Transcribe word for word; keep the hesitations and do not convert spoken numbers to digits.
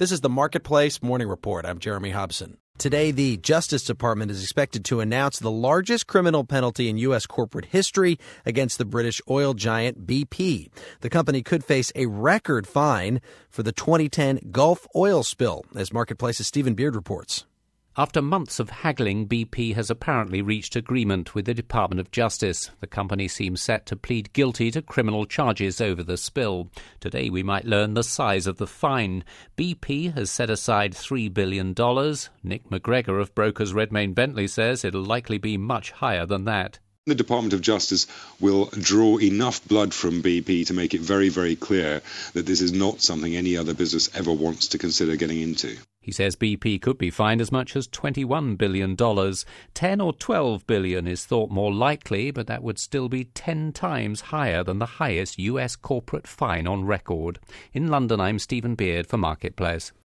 This is the Marketplace Morning Report. I'm Jeremy Hobson. Today, the Justice Department is expected to announce the largest criminal penalty in U S corporate history against the British oil giant B P. The company could face a record fine for the twenty ten Gulf oil spill, as Marketplace's Stephen Beard reports. After months of haggling, B P has apparently reached agreement with the Department of Justice. The company seems set to plead guilty to criminal charges over the spill. Today we might learn the size of the fine. B P has set aside three billion dollars. Nick McGregor of brokers Redmayne Bentley says it'll likely be much higher than that. The Department of Justice will draw enough blood from B P to make it very, very clear that this is not something any other business ever wants to consider getting into. He says B P could be fined as much as twenty-one billion dollars. ten or twelve billion dollars is thought more likely, but that would still be ten times higher than the highest U S corporate fine on record. In London, I'm Stephen Beard for Marketplace.